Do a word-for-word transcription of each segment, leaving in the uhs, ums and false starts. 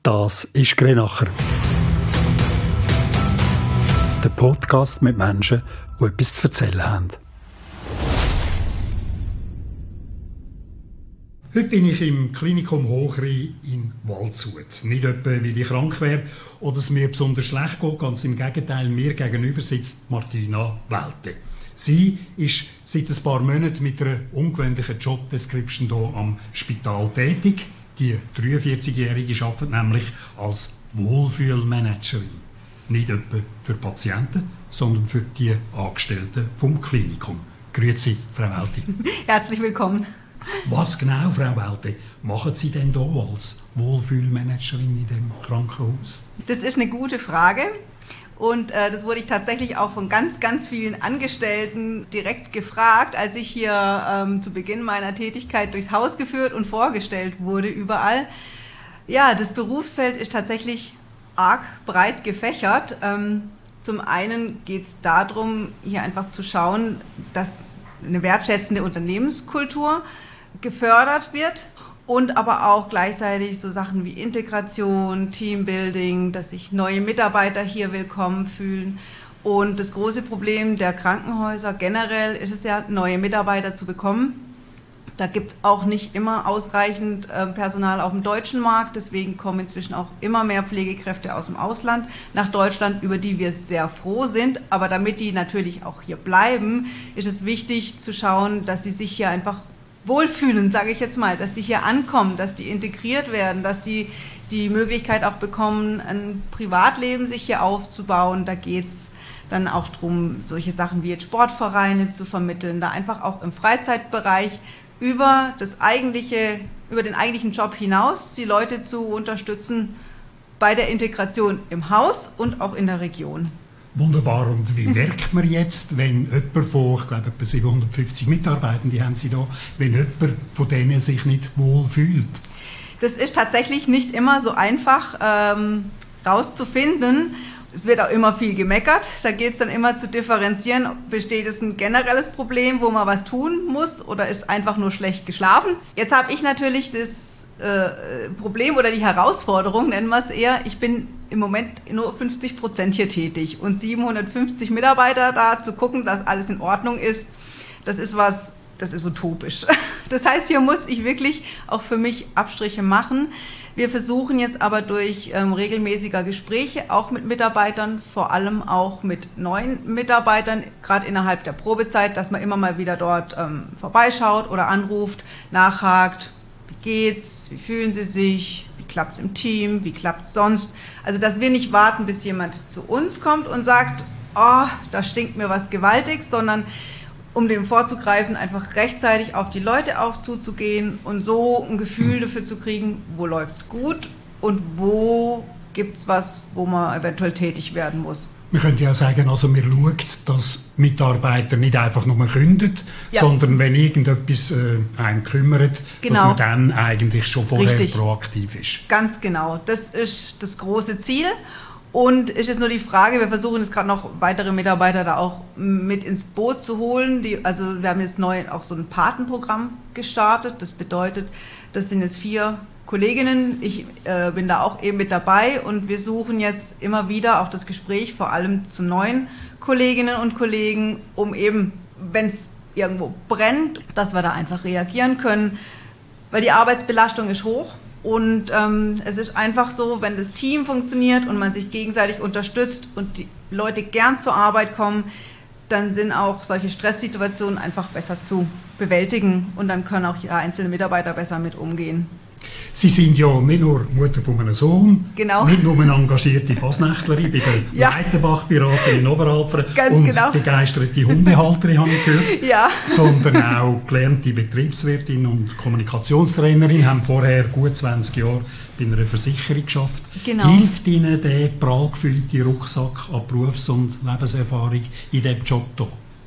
Das ist Grenacher. Der Podcast mit Menschen, die etwas zu erzählen haben. Heute bin ich im Klinikum Hochrhein in Waldshut. Nicht etwa, weil ich krank wäre oder es mir besonders schlecht geht, ganz im Gegenteil, mir gegenüber sitzt Martina Welte. Sie ist seit ein paar Monaten mit einer ungewöhnlichen Jobdescription hier am Spital tätig. Die dreiundvierzigjährige arbeitet nämlich als Wohlfühlmanagerin. Nicht etwa für Patienten, sondern für die Angestellten vom Klinikum. Grüezi, Frau Welte. Herzlich willkommen. Was genau, Frau Welte, machen Sie denn hier als Wohlfühlmanagerin in dem Krankenhaus? Das ist eine gute Frage. Und äh, das wurde ich tatsächlich auch von ganz, ganz vielen Angestellten direkt gefragt, als ich hier ähm, zu Beginn meiner Tätigkeit durchs Haus geführt und vorgestellt wurde überall. Ja, das Berufsfeld ist tatsächlich arg breit gefächert. Ähm, zum einen geht es darum, hier einfach zu schauen, dass eine wertschätzende Unternehmenskultur gefördert wird. Und aber auch gleichzeitig so Sachen wie Integration, Teambuilding, dass sich neue Mitarbeiter hier willkommen fühlen. Und das große Problem der Krankenhäuser generell ist es ja, neue Mitarbeiter zu bekommen. Da gibt es auch nicht immer ausreichend äh, Personal auf dem deutschen Markt. Deswegen kommen inzwischen auch immer mehr Pflegekräfte aus dem Ausland nach Deutschland, über die wir sehr froh sind. Aber damit die natürlich auch hier bleiben, ist es wichtig zu schauen, dass die sich hier einfach wohlfühlen, sage ich jetzt mal, dass die hier ankommen, dass die integriert werden, dass die die Möglichkeit auch bekommen, ein Privatleben sich hier aufzubauen. Da geht es dann auch darum, solche Sachen wie jetzt Sportvereine zu vermitteln, da einfach auch im Freizeitbereich über das eigentliche, über den eigentlichen Job hinaus die Leute zu unterstützen bei der Integration im Haus und auch in der Region. Wunderbar. Und wie merkt man jetzt, wenn jemand von, ich glaube, etwa siebenhundertfünfzig Mitarbeitenden haben Sie da, wenn jemand von denen sich nicht wohl fühlt? Das ist tatsächlich nicht immer so einfach ähm, rauszufinden. Es wird auch immer viel gemeckert. Da geht es dann immer zu differenzieren, besteht es ein generelles Problem, wo man was tun muss, oder ist einfach nur schlecht geschlafen. Jetzt habe ich natürlich das äh, Problem oder die Herausforderung, nennen wir es eher, ich bin im Moment nur fünfzig Prozent hier tätig und siebenhundertfünfzig Mitarbeiter da zu gucken, dass alles in Ordnung ist, das ist was, das ist utopisch. Das heißt, hier muss ich wirklich auch für mich Abstriche machen. Wir versuchen jetzt aber durch ähm, regelmäßiger Gespräche, auch mit Mitarbeitern, vor allem auch mit neuen Mitarbeitern, gerade innerhalb der Probezeit, dass man immer mal wieder dort ähm, vorbeischaut oder anruft, nachhakt, wie geht's, wie fühlen sie sich, wie klappt es im Team, wie klappt es sonst. Also, dass wir nicht warten, bis jemand zu uns kommt und sagt, oh, da stinkt mir was gewaltig, sondern um dem vorzugreifen, einfach rechtzeitig auf die Leute auch zuzugehen und so ein Gefühl dafür zu kriegen, wo läuft's gut und wo gibt's was, wo man eventuell tätig werden muss. Man könnte ja sagen, also man schaut, dass Mitarbeiter nicht einfach nur kündigen, ja, sondern wenn irgendetwas äh, einen kümmert, genau, dass man dann eigentlich schon vorher Richtig. proaktiv ist. Ganz genau, das ist das große Ziel. Und ist jetzt nur die Frage, wir versuchen jetzt gerade noch weitere Mitarbeiter da auch mit ins Boot zu holen. Die, also wir haben jetzt neu auch so ein Patenprogramm gestartet. Das bedeutet, das sind jetzt vier Kolleginnen. Ich äh, bin da auch eben mit dabei und wir suchen jetzt immer wieder auch das Gespräch, vor allem zu neuen Kolleginnen und Kollegen, um eben, wenn es irgendwo brennt, dass wir da einfach reagieren können, weil die Arbeitsbelastung ist hoch. Und ähm, es ist einfach so, wenn das Team funktioniert und man sich gegenseitig unterstützt und die Leute gern zur Arbeit kommen, dann sind auch solche Stresssituationen einfach besser zu bewältigen und dann können auch die einzelnen Mitarbeiter besser mit umgehen. Sie sind ja nicht nur Mutter von einem Sohn, genau, nicht nur eine engagierte Fasnächtlerin bei der ja. Leitenbach-Beraterin in Oberalpfen und genau. begeisterte Hundehalterin, habe ich gehört, ja. sondern auch gelernte Betriebswirtin und Kommunikationstrainerin, haben vorher gut zwanzig Jahre bei einer Versicherung gearbeitet. Genau. Hilft Ihnen der prall gefüllte Rucksack an Berufs- und Lebenserfahrung in diesem Job hier?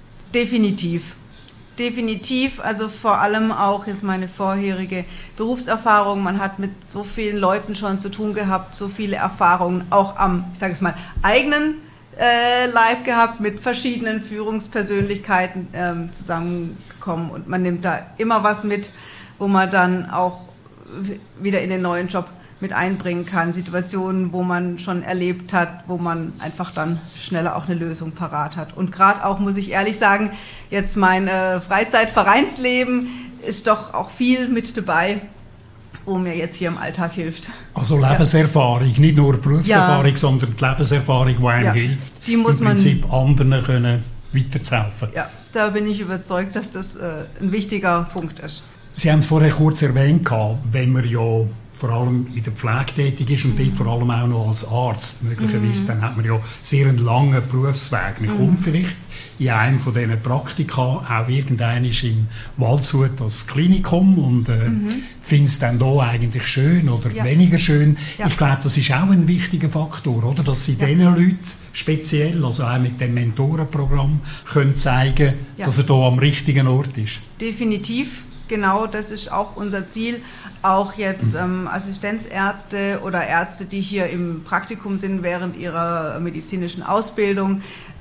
Definitiv. Definitiv, also vor allem auch jetzt meine vorherige Berufserfahrung. Man hat mit so vielen Leuten schon zu tun gehabt, so viele Erfahrungen auch am, ich sage es mal, eigenen äh, Leib gehabt, mit verschiedenen Führungspersönlichkeiten ähm, zusammengekommen und man nimmt da immer was mit, wo man dann auch wieder in den neuen Job mit einbringen kann, Situationen, wo man schon erlebt hat, wo man einfach dann schneller auch eine Lösung parat hat. Und gerade auch, muss ich ehrlich sagen, jetzt mein äh, Freizeitvereinsleben ist doch auch viel mit dabei, wo mir jetzt hier im Alltag hilft. Also Lebenserfahrung, ja. Nicht nur Berufserfahrung, ja. sondern die Lebenserfahrung, die einem ja. hilft, die muss im Prinzip man, anderen können weiterzuhelfen. Ja, da bin ich überzeugt, dass das äh, ein wichtiger Punkt ist. Sie haben es vorher kurz erwähnt, wenn man ja vor allem in der Pflege tätig ist und mhm. dort vor allem auch noch als Arzt möglicherweise, mhm. dann hat man ja sehr einen langen Berufsweg. Man mhm. kommt vielleicht in einem von diesen Praktika auch irgendwann in Waldshut als Klinikum und äh, mhm. findet es dann da eigentlich schön oder ja. weniger schön. Ja. Ich glaube, das ist auch ein wichtiger Faktor, oder? Dass Sie ja. diesen Leuten speziell, also auch mit dem Mentorenprogramm, können zeigen, ja. dass er da am richtigen Ort ist. Definitiv. Genau, das ist auch unser Ziel. Auch jetzt ähm, Assistenzärzte oder Ärzte, die hier im Praktikum sind während ihrer medizinischen Ausbildung,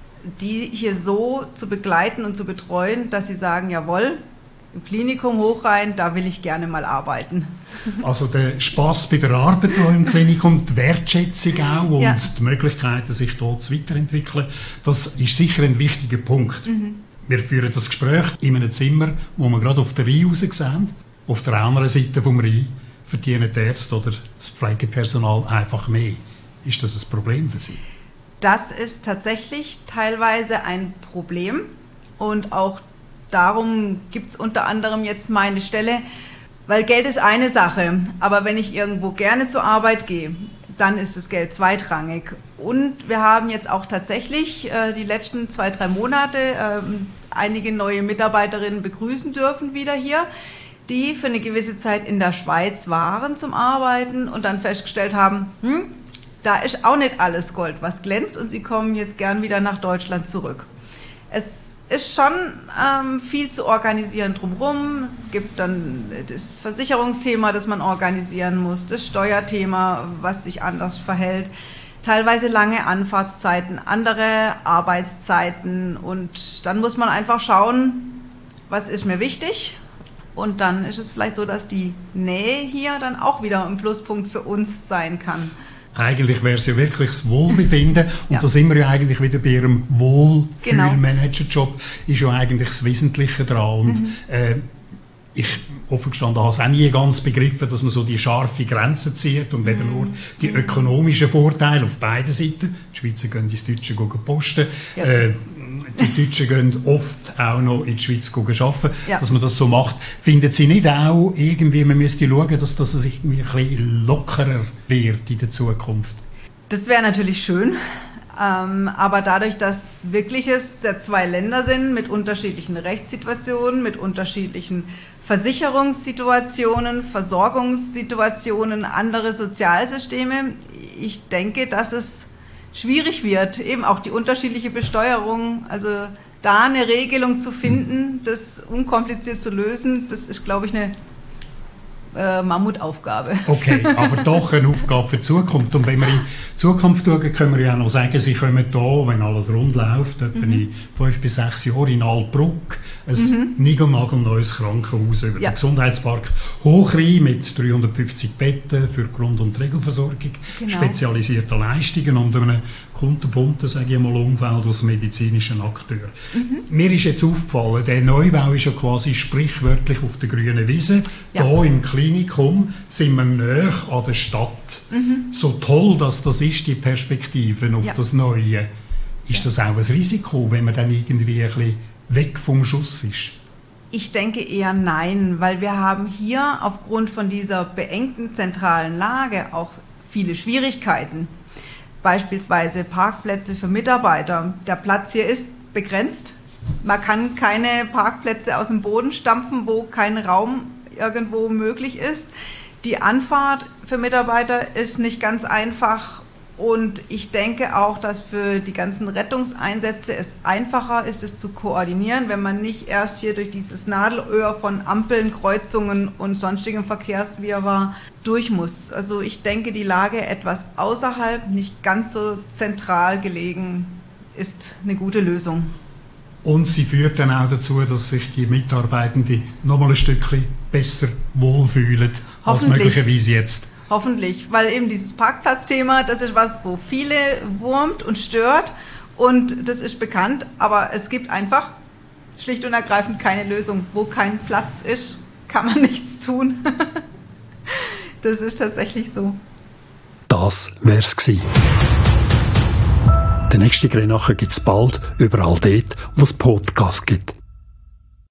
die hier so zu begleiten und zu betreuen, dass sie sagen, jawohl, im Klinikum Hochrhein, da will ich gerne mal arbeiten. Also der Spaß bei der Arbeit im Klinikum, die Wertschätzung auch und ja. die Möglichkeiten, sich dort weiterzuentwickeln, das ist sicher ein wichtiger Punkt. Mhm. Wir führen das Gespräch in einem Zimmer, wo wir gerade auf der Rhein raus sehen. Auf der anderen Seite vom Rhein verdienen die Ärzte oder das Pflegepersonal einfach mehr. Ist das ein Problem für Sie? Das ist tatsächlich teilweise ein Problem. Und auch darum gibt es unter anderem jetzt meine Stelle, weil Geld ist eine Sache. Aber wenn ich irgendwo gerne zur Arbeit gehe, dann ist das Geld zweitrangig. Und wir haben jetzt auch tatsächlich äh, die letzten zwei, drei Monate äh, einige neue Mitarbeiterinnen begrüßen dürfen wieder hier, die für eine gewisse Zeit in der Schweiz waren zum Arbeiten und dann festgestellt haben, hm, da ist auch nicht alles Gold, was glänzt und sie kommen jetzt gern wieder nach Deutschland zurück. Es ist schon ähm, viel zu organisieren drumherum. Es gibt dann das Versicherungsthema, das man organisieren muss, das Steuerthema, was sich anders verhält, teilweise lange Anfahrtszeiten, andere Arbeitszeiten und dann muss man einfach schauen, was ist mir wichtig und dann ist es vielleicht so, dass die Nähe hier dann auch wieder ein Pluspunkt für uns sein kann. Eigentlich wäre es ja wirklich das Wohlbefinden und ja. da sind wir ja eigentlich wieder bei Ihrem Wohlfühlmanager-Job, ist ja eigentlich das Wesentliche daran. Und mhm. äh, ich offen gestanden habe es auch nie ganz begriffen, dass man so die scharfe Grenze zieht und eben nur die ökonomischen Vorteile auf beiden Seiten. Die Schweizer gehen ins Deutsche posten, ja. äh, die Deutschen gehen oft auch noch in die Schweiz arbeiten, ja. dass man das so macht. Finden Sie nicht auch irgendwie, man müsste schauen, dass das sich ein bisschen lockerer wird in der Zukunft? Das wäre natürlich schön. Ähm, aber dadurch, dass wirklich es ja zwei Länder sind mit unterschiedlichen Rechtssituationen, mit unterschiedlichen Versicherungssituationen, Versorgungssituationen, andere Sozialsysteme, ich denke, dass es schwierig wird, eben auch die unterschiedliche Besteuerung, also da eine Regelung zu finden, das unkompliziert zu lösen, das ist, glaube ich, eine Äh, Mammutaufgabe. Okay, aber doch eine Aufgabe für die Zukunft. Und wenn wir in die Zukunft schauen, können wir ja auch noch sagen, Sie kommen hier, wenn alles rund läuft, etwa mhm. in fünf bis sechs Jahren in Altbruck, ein mhm. niegelnagelneues Krankenhaus über ja. den Gesundheitspark Hochrhein mit dreihundertfünfzig Betten für Grund- und Regelversorgung, genau. spezialisierte Leistungen und einem kunterbunten, sage ich mal, Umfeld aus medizinischen Akteuren. Mhm. Mir ist jetzt aufgefallen, der Neubau ist ja quasi sprichwörtlich auf der grünen Wiese. Ja. Hier im Klinikum sind wir näher an der Stadt. Mhm. So toll, dass das ist, die Perspektiven auf ja. das Neue. Ist ja. das auch ein Risiko, wenn man dann irgendwie ein bisschen weg vom Schuss ist? Ich denke eher nein, weil wir haben hier aufgrund von dieser beengten zentralen Lage auch viele Schwierigkeiten. Beispielsweise Parkplätze für Mitarbeiter. Der Platz hier ist begrenzt. Man kann keine Parkplätze aus dem Boden stampfen, wo kein Raum irgendwo möglich ist. Die Anfahrt für Mitarbeiter ist nicht ganz einfach und ich denke auch, dass für die ganzen Rettungseinsätze es einfacher ist, es zu koordinieren, wenn man nicht erst hier durch dieses Nadelöhr von Ampeln, Kreuzungen und sonstigem Verkehrswirrwarr durch muss. Also ich denke, die Lage etwas außerhalb, nicht ganz so zentral gelegen, ist eine gute Lösung. Und sie führt dann auch dazu, dass sich die Mitarbeitenden noch mal ein Stückchen besser wohlfühlen als möglicherweise jetzt. Hoffentlich, weil eben dieses Parkplatzthema, das ist was, wo viele wurmt und stört und das ist bekannt, aber es gibt einfach schlicht und ergreifend keine Lösung. Wo kein Platz ist, kann man nichts tun. Das ist tatsächlich so. Das wär's gewesen. Den nächsten Grenache gibt's bald, überall dort, wo es Podcasts gibt.